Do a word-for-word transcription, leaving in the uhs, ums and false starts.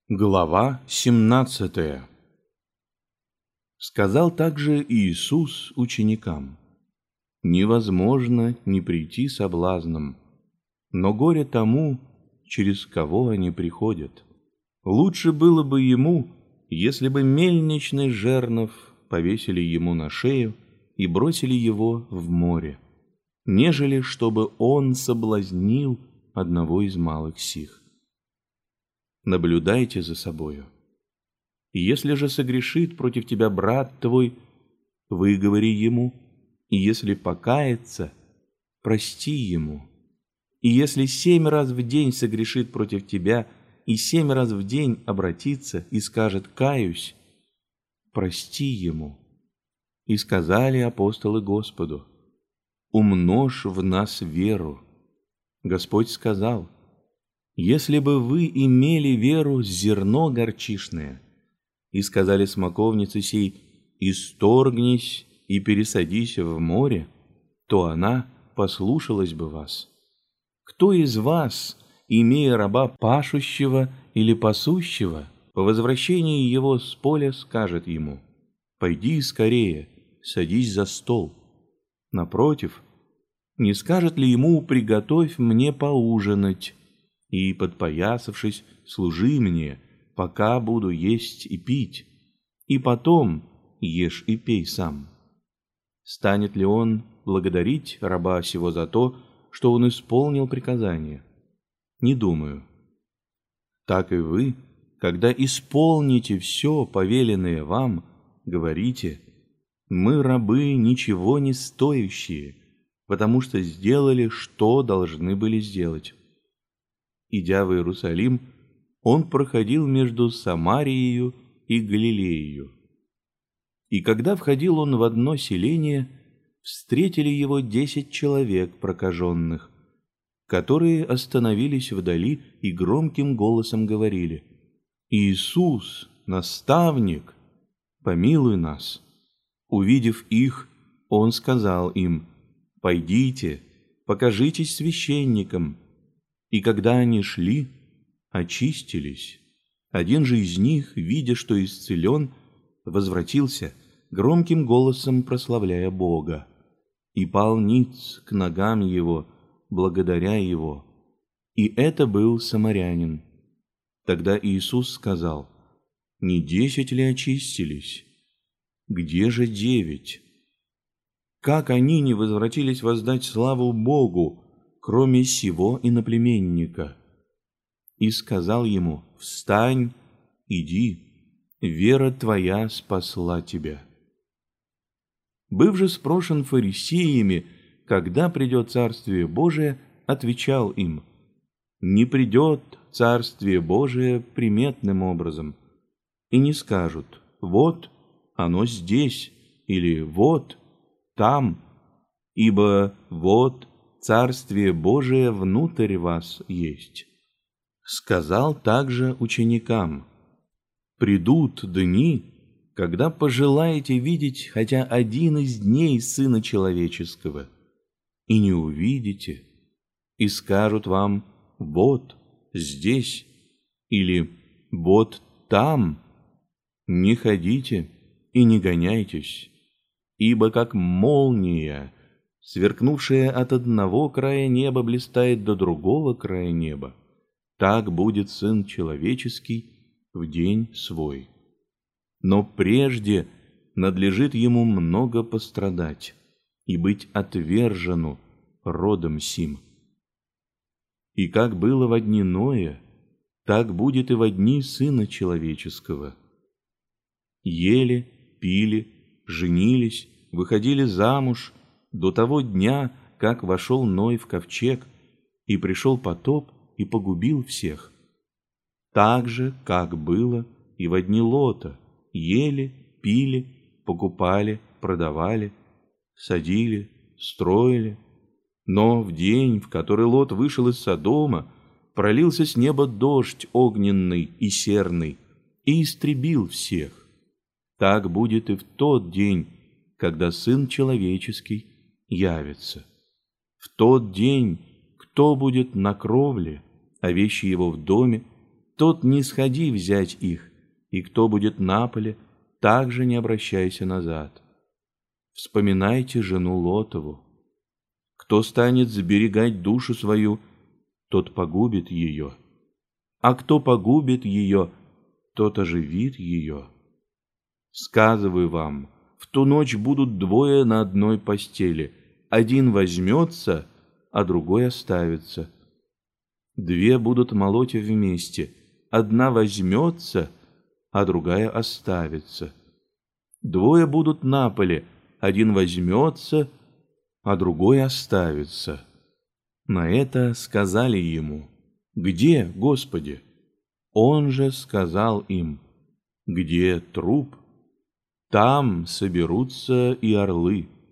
Глава семнадцатая. Сказал также Иисус ученикам: «Невозможно не прийти соблазном, но горе тому, через кого они приходят. Лучше было бы ему, если бы мельничный жернов повесили ему на шею и бросили его в море, нежели чтобы он соблазнил одного из малых сих. Наблюдайте за собою. И если же согрешит против тебя брат твой, выговори ему, и если покается, прости ему. И если семь раз в день согрешит против тебя, и семь раз в день обратится и скажет: «Каюсь», прости ему». И сказали апостолы Господу: «Умножь в нас веру». Господь сказал: «Если бы вы имели веру с зерно горчишное, и сказали смоковнице сей: исторгнись и пересадись в море, то она послушалась бы вас. Кто из вас, имея раба пашущего или пасущего, по возвращении его с поля скажет ему: пойди скорее, садись за стол? Напротив, не скажет ли ему: приготовь мне поужинать, и, подпоясавшись, служи мне, пока буду есть и пить, и потом ешь и пей сам? Станет ли он благодарить раба сего за то, что он исполнил приказание? Не думаю. Так и вы, когда исполните все повеленное вам, говорите: мы рабы ничего не стоящие, потому что сделали, что должны были сделать. Идя в Иерусалим, он проходил между Самарией и Галилеей. И когда входил он в одно селение, встретили его десять человек прокаженных, которые остановились вдали и громким голосом говорили: «Иисус, наставник, помилуй нас». Увидев их, он сказал им: «Пойдите, покажитесь священникам». И когда они шли, очистились. Один же из них, видя, что исцелен, возвратился, громким голосом прославляя Бога, и пал ниц к ногам его, благодаря его. И это был самарянин. Тогда Иисус сказал: «Не десять ли очистились? Где же девять? Как они не возвратились воздать славу Богу, кроме сего иноплеменника?» И сказал ему: «Встань, иди, вера твоя спасла тебя». Быв же спрошен фарисеями, когда придет Царствие Божие, отвечал им: «Не придет Царствие Божие приметным образом, и не скажут: вот оно здесь, или вот там, ибо вот Царствие Божие внутрь вас есть». Сказал также ученикам: «Придут дни, когда пожелаете видеть хотя один из дней Сына Человеческого, и не увидите, и скажут вам: вот здесь, или вот там. Не ходите и не гоняйтесь, ибо как молния, сверкнувшая от одного края неба, блистает до другого края неба, так будет Сын Человеческий в день свой. Но прежде надлежит ему много пострадать и быть отвержену родом сим. И как было во дни Ноя, так будет и во дни Сына Человеческого. Ели, пили, женились, выходили замуж до того дня, как вошел Ной в ковчег, и пришел потоп и погубил всех. Так же, как было и во дни Лота: ели, пили, покупали, продавали, садили, строили. Но в день, в который Лот вышел из Содома, пролился с неба дождь огненный и серный и истребил всех. Так будет и в тот день, когда Сын Человеческий явится. В тот день кто будет на кровле, а вещи его в доме, тот не сходи взять их, и кто будет на поле, также не обращайся назад. Вспоминайте жену Лотову. Кто станет сберегать душу свою, тот погубит ее, а кто погубит ее, тот оживит ее. Сказываю вам, в ту ночь будут двое на одной постели, один возьмется, а другой оставится. Две будут молоть вместе, одна возьмется, а другая оставится. Двое будут на поле, один возьмется, а другой оставится. На это сказали ему: «Где, Господи?» Он же сказал им: «Где труп, там соберутся и орлы».